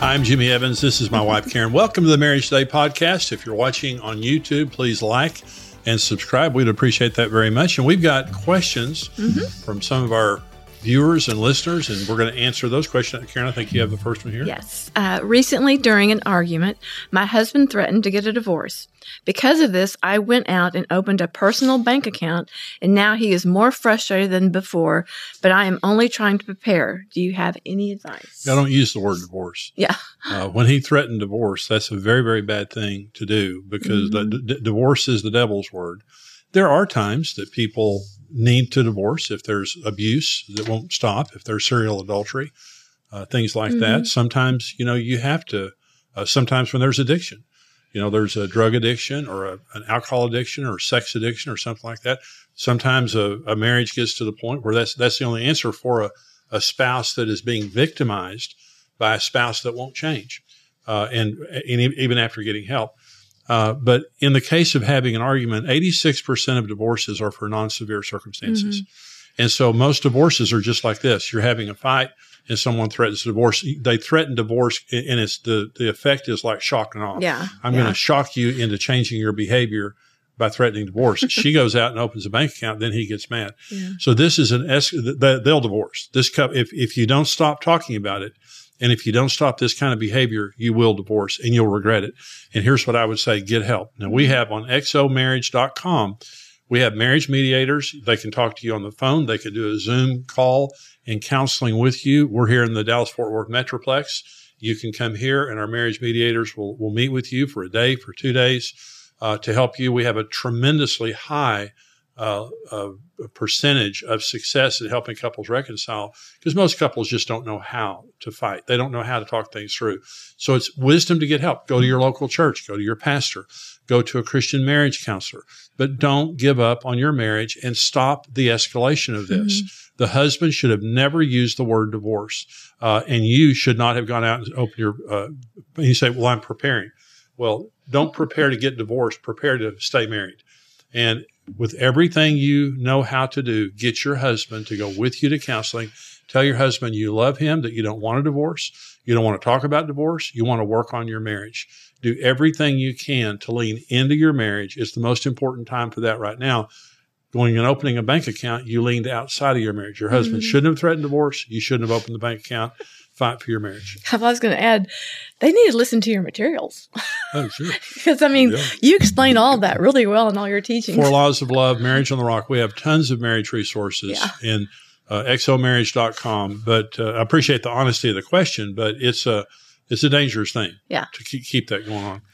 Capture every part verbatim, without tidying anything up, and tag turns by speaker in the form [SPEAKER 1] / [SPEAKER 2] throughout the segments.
[SPEAKER 1] I'm Jimmy Evans. This is my wife, Karen. Welcome to the Marriage Today podcast. If you're watching on YouTube, please like and subscribe. We'd appreciate that very much. And we've got questions mm-hmm. from some of our viewers and listeners, and we're going to answer those questions. Karen, I think you have the first one here.
[SPEAKER 2] Yes. Uh, recently, during an argument, my husband threatened to get a divorce. Because of this, I went out and opened a personal bank account, and now he is more frustrated than before, but I am only trying to prepare. Do you have any advice?
[SPEAKER 1] I don't use the word divorce.
[SPEAKER 2] Yeah.
[SPEAKER 1] Uh, when he threatened divorce, that's a very, very bad thing to do because mm-hmm. the, d- divorce is the devil's word. There are times that people need to divorce if there's abuse that won't stop, if there's serial adultery, uh, things like mm-hmm. that. Sometimes, you know, you have to, uh, sometimes when there's addiction, you know, there's a drug addiction or a, an alcohol addiction or sex addiction or something like that. Sometimes a, a marriage gets to the point where that's, that's the only answer for a, a spouse that is being victimized by a spouse that won't change, uh, and, and even after getting help. Uh, but in the case of having an argument, eighty-six percent of divorces are for non-severe circumstances. Mm-hmm. And so most divorces are just like this. You're having a fight and someone threatens divorce. They threaten divorce and it's the, the effect is like shock and awe.
[SPEAKER 2] Yeah.
[SPEAKER 1] I'm
[SPEAKER 2] yeah.
[SPEAKER 1] going to shock you into changing your behavior by threatening divorce. She goes out and opens a bank account, then he gets mad. Yeah. So this is an, es- they'll divorce. This couple, if, if you don't stop talking about it, and if you don't stop this kind of behavior, you will divorce and you'll regret it. And here's what I would say, get help. Now we have on x o marriage dot com, we have marriage mediators. They can talk to you on the phone. They can do a Zoom call and counseling with you. We're here in the Dallas-Fort Worth Metroplex. You can come here and our marriage mediators will, will meet with you for a day, for two days uh, to help you. We have a tremendously high Uh, uh, percentage of success in helping couples reconcile because most couples just don't know how to fight. They don't know how to talk things through. So it's wisdom to get help. Go to your local church, go to your pastor, go to a Christian marriage counselor, but don't give up on your marriage and stop the escalation of this. Mm-hmm. The husband should have never used the word divorce, uh, and you should not have gone out and opened your, uh, and you say, well, I'm preparing. Well, don't prepare to get divorced, prepare to stay married. And with everything you know how to do, get your husband to go with you to counseling. Tell your husband you love him, that you don't want a divorce. You don't want to talk about divorce. You want to work on your marriage. Do everything you can to lean into your marriage. It's the most important time for that right now. Going and opening a bank account, you leaned outside of your marriage. Your husband mm-hmm. shouldn't have threatened divorce. You shouldn't have opened the bank account. Fight for your marriage.
[SPEAKER 2] I was going to add, they need to listen to your materials.
[SPEAKER 1] Oh, sure.
[SPEAKER 2] Because, I mean, yeah. you explain all of that really well in all your teachings.
[SPEAKER 1] Four Laws of Love, Marriage on the Rock. We have tons of marriage resources yeah. in uh, x o marriage dot com. But uh, I appreciate the honesty of the question, but it's a, it's a dangerous thing
[SPEAKER 2] yeah.
[SPEAKER 1] to keep, keep that going on.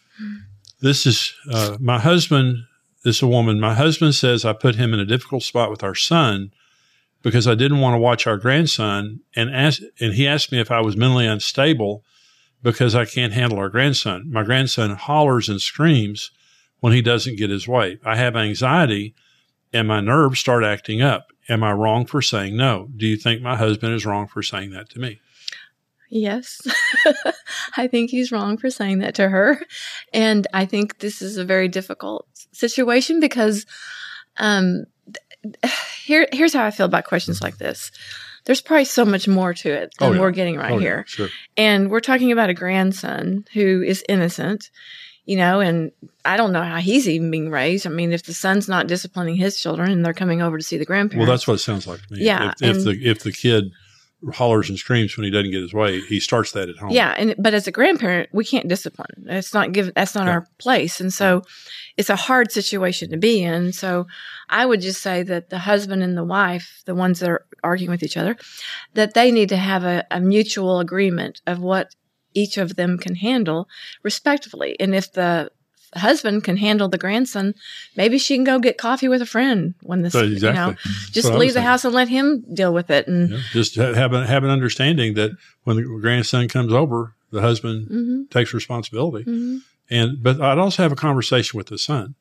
[SPEAKER 1] This is uh, my husband. This is a woman. My husband says I put him in a difficult spot with our son because I didn't want to watch our grandson, and ask, and he asked me if I was mentally unstable because I can't handle our grandson. My grandson hollers and screams when he doesn't get his way. I have anxiety, and my nerves start acting up. Am I wrong for saying no? Do you think my husband is wrong for saying that to me?
[SPEAKER 2] Yes, I think he's wrong for saying that to her. And I think this is a very difficult situation because um Here, here's how I feel about questions like this. There's probably so much more to it than
[SPEAKER 1] oh, yeah.
[SPEAKER 2] we're getting right
[SPEAKER 1] oh,
[SPEAKER 2] here.
[SPEAKER 1] Yeah, sure.
[SPEAKER 2] And we're talking about a grandson who is innocent, you know, and I don't know how he's even being raised. I mean, if the son's not disciplining his children and they're coming over to see the grandparents.
[SPEAKER 1] Well, that's what it sounds like to me.
[SPEAKER 2] Yeah.
[SPEAKER 1] If, if the if the kid hollers and screams when he doesn't get his way, he starts that at home.
[SPEAKER 2] Yeah, and but as a grandparent, we can't discipline. It's not give. That's not yeah. our place, and so it's a hard situation to be in. So I would just say that the husband and the wife, the ones that are arguing with each other, that they need to have a, a mutual agreement of what each of them can handle respectively. And if the husband can handle the grandson, maybe she can go get coffee with a friend when this, so exactly. you know, just leave the house and let him deal with it. And
[SPEAKER 1] yeah, just have a, have an understanding that when the grandson comes over, the husband mm-hmm. takes responsibility. Mm-hmm. And, but I'd also have a conversation with the son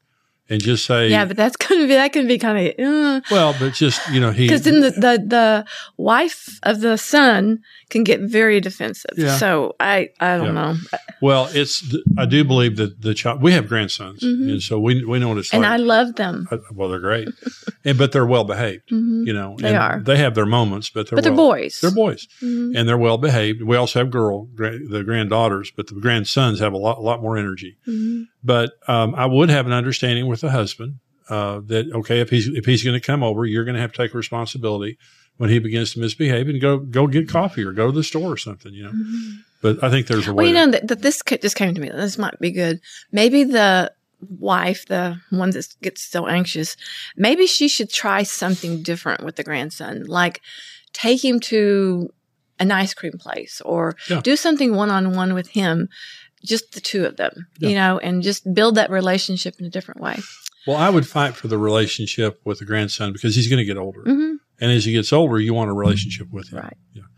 [SPEAKER 1] and just say,
[SPEAKER 2] yeah, but that's going to be, that can be kind of, uh,
[SPEAKER 1] well, but just, you know, he,
[SPEAKER 2] because then the, the, the wife of the son can get very defensive.
[SPEAKER 1] Yeah.
[SPEAKER 2] So I, I don't
[SPEAKER 1] Yeah.
[SPEAKER 2] know.
[SPEAKER 1] well, it's, I do believe that the child, we have grandsons,
[SPEAKER 2] Mhm.
[SPEAKER 1] and so we, we know what it's
[SPEAKER 2] And
[SPEAKER 1] like.
[SPEAKER 2] I love them.
[SPEAKER 1] Uh, Well, they're great, and, but they're well behaved,
[SPEAKER 2] Mhm.
[SPEAKER 1] you know,
[SPEAKER 2] They
[SPEAKER 1] and
[SPEAKER 2] are.
[SPEAKER 1] they have their moments, but they're,
[SPEAKER 2] But they're
[SPEAKER 1] well,
[SPEAKER 2] boys.
[SPEAKER 1] they're boys.
[SPEAKER 2] Mhm.
[SPEAKER 1] And they're well behaved. We also have girl, gra- the granddaughters, but the grandsons have a lot, a lot more energy.
[SPEAKER 2] Mhm.
[SPEAKER 1] But um, I would have an understanding with the husband uh, that okay, if he's if he's going to come over, you're going to have to take responsibility when he begins to misbehave, and go go get coffee or go to the store or something, you know.
[SPEAKER 2] Mhm.
[SPEAKER 1] But I think there's a way.
[SPEAKER 2] Well, you
[SPEAKER 1] to-
[SPEAKER 2] know, that, that this ca- just came to me. This might be good. Maybe the wife, the one that gets so anxious, maybe she should try something different with the grandson, like take him to an ice cream place or
[SPEAKER 1] Yeah.
[SPEAKER 2] do something one-on-one with him, just the two of them,
[SPEAKER 1] Yeah.
[SPEAKER 2] you know, and just build that relationship in a different way.
[SPEAKER 1] well, I would fight for the relationship with the grandson because he's going to get older,
[SPEAKER 2] Hmm.
[SPEAKER 1] and as he gets older, you want a relationship with him.
[SPEAKER 2] Right.
[SPEAKER 1] Yeah.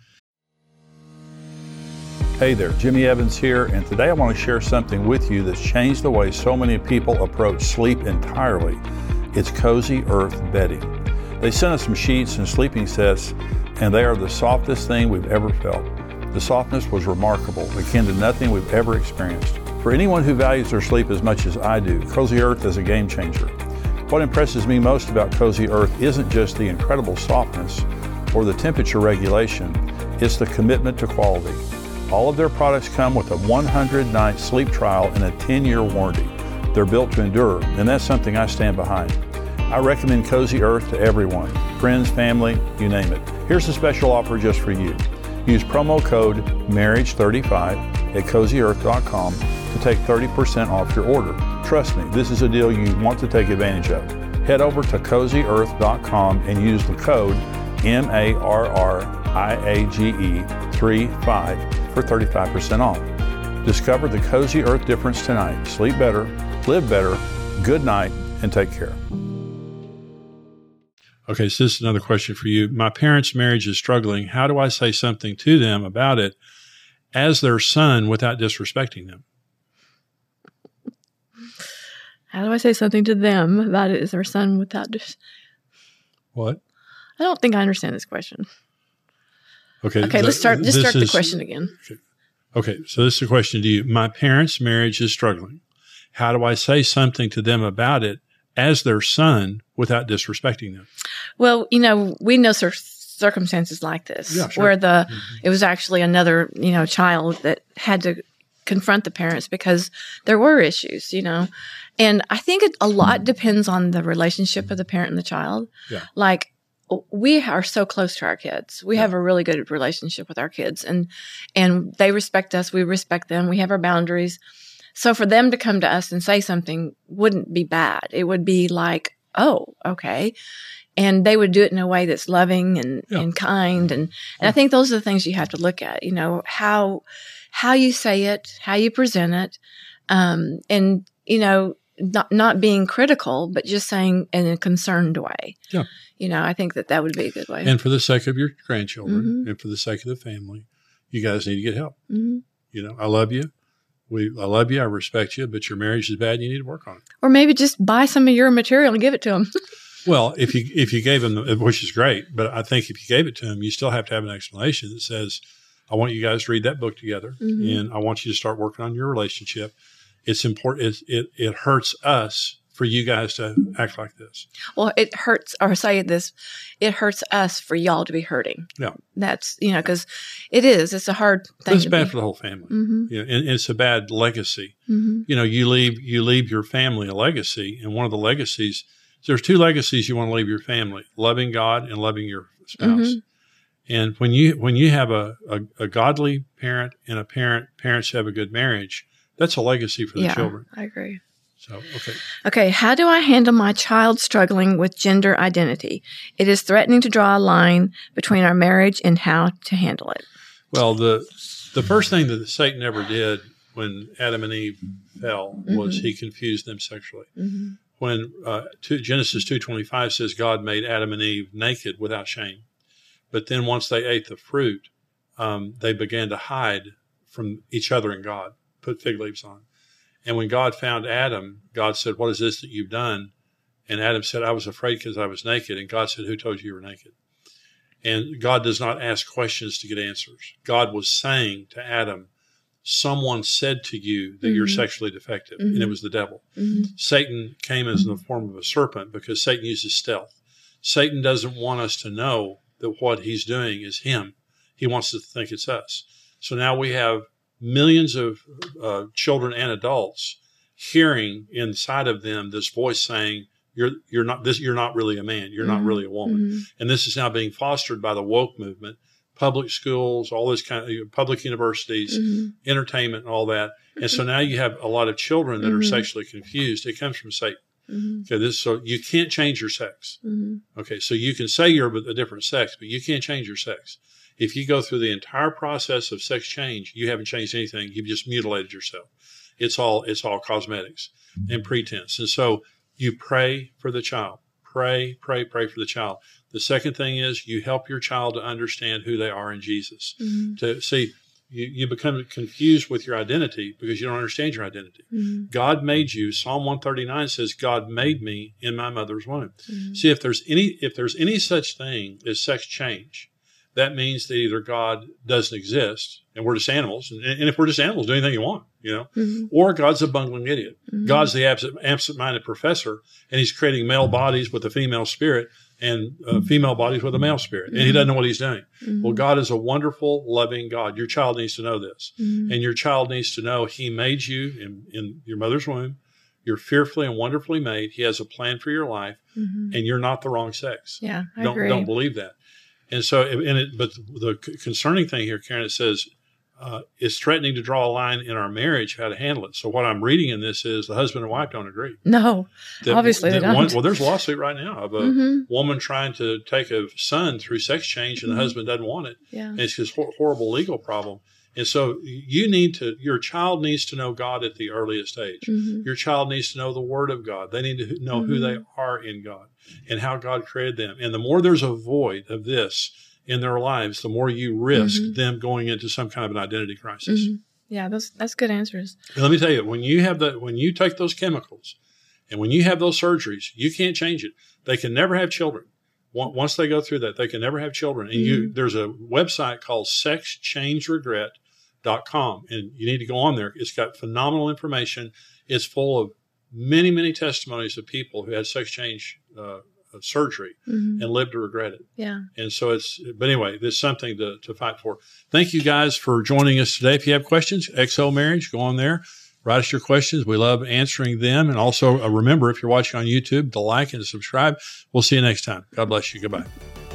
[SPEAKER 3] Hey there, Jimmy Evans here, and today I want to share something with you that's changed the way so many people approach sleep entirely. It's Cozy Earth bedding. They sent us some sheets and sleeping sets, and they are the softest thing we've ever felt. The softness was remarkable, akin to nothing we've ever experienced. For anyone who values their sleep as much as I do, Cozy Earth is a game changer. What impresses me most about Cozy Earth isn't just the incredible softness or the temperature regulation, it's the commitment to quality. All of their products come with a one hundred night sleep trial and a ten year warranty. They're built to endure, and that's something I stand behind. I recommend Cozy Earth to everyone, friends, family, you name it. Here's a special offer just for you. Use promo code marriage thirty-five at cozy earth dot com to take thirty percent off your order. Trust me, this is a deal you want to take advantage of. Head over to cozy earth dot com and use the code M A R R I A G E thirty-five for thirty-five percent off. Discover the Cozy Earth difference tonight. Sleep better, live better, good night, and take care.
[SPEAKER 1] Okay, so this is another question for you. My parents' marriage is struggling. How do I say something to them about it as their son without disrespecting them?
[SPEAKER 2] How do I say something to them about it as their son without dis-
[SPEAKER 1] What?
[SPEAKER 2] I don't think I understand this question.
[SPEAKER 1] Okay.
[SPEAKER 2] Okay,
[SPEAKER 1] th-
[SPEAKER 2] let's start. Just
[SPEAKER 1] this
[SPEAKER 2] start the
[SPEAKER 1] is-
[SPEAKER 2] question again.
[SPEAKER 1] Okay, so this is a question to you. My parents' marriage is struggling. How do I say something to them about it as their son without disrespecting them?
[SPEAKER 2] Well, you know, we know cir- circumstances like this
[SPEAKER 1] Yeah, sure.
[SPEAKER 2] where the it was actually another, you know, child that had to confront the parents because there were issues, you know. And I think it, a lot depends on the relationship of the parent and the child.
[SPEAKER 1] Yeah.
[SPEAKER 2] Like we are so close to our kids. We have a really good relationship with our kids and and they respect us, we respect them, we have our boundaries. So for them to come to us and say something wouldn't be bad. It would be like, "Oh, okay." And they would do it in a way that's loving and,
[SPEAKER 1] Yeah.
[SPEAKER 2] and kind. And, and I think those are the things you have to look at, you know, how, how you say it, how you present it. Um, and, you know, not, not being critical, but just saying in a concerned way.
[SPEAKER 1] Yeah.
[SPEAKER 2] You know, I think that that would be a good way.
[SPEAKER 1] And for the sake of your grandchildren
[SPEAKER 2] Mhm.
[SPEAKER 1] and for the sake of the family, you guys need to get help.
[SPEAKER 2] Mhm.
[SPEAKER 1] You know, I love you. We, I love you. I respect you, but your marriage is bad. And you need to work on it.
[SPEAKER 2] Or maybe just buy some of your material and give it to them.
[SPEAKER 1] Well, if you if you gave him, the, which is great, but I think if you gave it to him, you still have to have an explanation that says, "I want you guys to read that book together,
[SPEAKER 2] Mhm.
[SPEAKER 1] and I want you to start working on your relationship. It's important. It it, it hurts us for you guys to act like this.
[SPEAKER 2] Well, it hurts, or say this, it hurts us for y'all to be hurting.
[SPEAKER 1] Yeah,
[SPEAKER 2] That's, you know, because it is, it's a hard
[SPEAKER 1] but
[SPEAKER 2] thing.
[SPEAKER 1] it's
[SPEAKER 2] to
[SPEAKER 1] bad
[SPEAKER 2] be.
[SPEAKER 1] for the whole family.
[SPEAKER 2] Mm-hmm.
[SPEAKER 1] You know, and it's a bad legacy.
[SPEAKER 2] Mm-hmm.
[SPEAKER 1] You know, you leave you leave your family a legacy, and one of the legacies. There's two legacies you want to leave your family: loving God and loving your spouse.
[SPEAKER 2] Mm-hmm.
[SPEAKER 1] And when you when you have a, a, a godly parent and a parent parents have a good marriage, that's a legacy for the
[SPEAKER 2] Yeah,
[SPEAKER 1] children.
[SPEAKER 2] I agree.
[SPEAKER 1] So okay,
[SPEAKER 2] Okay, how do I handle my child struggling with gender identity? It is threatening to draw a line between our marriage and how to handle it.
[SPEAKER 1] well the the first thing that Satan ever did when Adam and Eve fell was
[SPEAKER 2] Mhm.
[SPEAKER 1] he confused them sexually.
[SPEAKER 2] Mm-hmm.
[SPEAKER 1] When uh, two, Genesis two twenty-five says God made Adam and Eve naked without shame, but then once they ate the fruit, um, they began to hide from each other and God, put fig leaves on. And when God found Adam, God said, what is this that you've done? And Adam said, I was afraid because I was naked. And God said, who told you you were naked? And God does not ask questions to get answers. God was saying to Adam, someone said to you that mm-hmm. you're sexually defective, mm-hmm. and it was the devil. Mm-hmm. Satan came as in the form of a serpent because Satan uses stealth. Satan doesn't want us to know that what he's doing is him. He wants us to think it's us. So now we have millions of uh, children and adults hearing inside of them this voice saying, You're you're not this. You're not really a man. You're mm-hmm. not really a woman. Mm-hmm. And this is now being fostered by the woke movement, public schools, all this kind of public universities, mm-hmm. entertainment, and all that. And so now you have a lot of children that mm-hmm. are sexually confused. It comes from Satan. Mm-hmm. Okay, this so you can't change your sex. Mm-hmm. Okay, so you can say you're a different sex, but you can't change your sex. If you go through the entire process of sex change, you haven't changed anything. You've just mutilated yourself. It's all it's all cosmetics and pretense. And so you pray for the child. Pray, pray, pray for the child. The second thing is you help your child to understand who they are in Jesus. Mm-hmm. To see, you, you become confused with your identity because you don't understand your identity. Mm-hmm. God made you. Psalm one thirty-nine says, God made me in my mother's womb. Mm-hmm. See, if there's any if there's any such thing as sex change, that means that either God doesn't exist and we're just animals. And, and if we're just animals, do anything you want, you know, mm-hmm. or God's a bungling idiot. Mm-hmm. God's the absent, absent-minded professor, and he's creating male bodies with a female spirit and uh, female bodies with a male spirit. And he doesn't know what he's doing. Mm-hmm. Well, God is a wonderful, loving God. Your child needs to know this. Mm-hmm. And your child needs to know he made you in, in your mother's womb. You're fearfully and wonderfully made. He has a plan for your life, mm-hmm. and you're not the wrong sex.
[SPEAKER 2] Yeah, I
[SPEAKER 1] don't,
[SPEAKER 2] agree.
[SPEAKER 1] Don't believe that. And so, and it, but the concerning thing here, Karen, it says, uh, is threatening to draw a line in our marriage, how to handle it. So what I'm reading in this is the husband and wife don't agree.
[SPEAKER 2] No,
[SPEAKER 1] that,
[SPEAKER 2] obviously
[SPEAKER 1] that
[SPEAKER 2] they don't.
[SPEAKER 1] One, well, there's a lawsuit right now of a
[SPEAKER 2] mm-hmm.
[SPEAKER 1] woman trying to take a son through sex change, and mm-hmm. the husband doesn't want it.
[SPEAKER 2] Yeah.
[SPEAKER 1] And it's this hor- horrible legal problem. And so you need to, your child needs to know God at the earliest age. Mm-hmm. Your child needs to know the Word of God. They need to know mm-hmm. who they are in God and how God created them. And the more there's a void of this in their lives, the more you risk mm-hmm. them going into some kind of an identity crisis.
[SPEAKER 2] Mm-hmm. Yeah, those that's good answers.
[SPEAKER 1] And let me tell you, when you have that, when you take those chemicals and when you have those surgeries, you can't change it. They can never have children. Once they go through that, they can never have children. And mm-hmm. you, there's a website called sex change regret dot com, and you need to go on there. It's got phenomenal information. It's full of many, many testimonies of people who had sex change uh, surgery mm-hmm. and lived to regret it.
[SPEAKER 2] Yeah.
[SPEAKER 1] And so it's, but anyway, there's something to, to fight for. Thank you guys for joining us today. If you have questions, X O Marriage, go on there. Write us your questions. We love answering them. And also uh, remember, if you're watching on YouTube, to like and to subscribe. We'll see you next time. God bless you. Goodbye.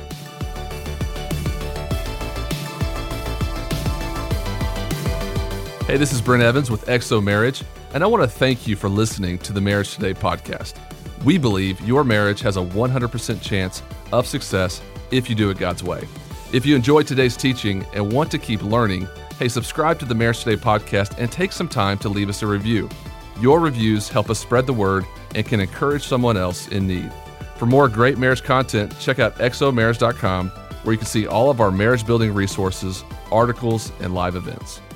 [SPEAKER 4] Hey, this is Brent Evans with X O Marriage, and I want to thank you for listening to the Marriage Today podcast. We believe your marriage has a one hundred percent chance of success if you do it God's way. If you enjoyed today's teaching and want to keep learning, hey, subscribe to the Marriage Today podcast and take some time to leave us a review. Your reviews help us spread the word and can encourage someone else in need. For more great marriage content, check out X O marriage dot com, where you can see all of our marriage building resources, articles, and live events.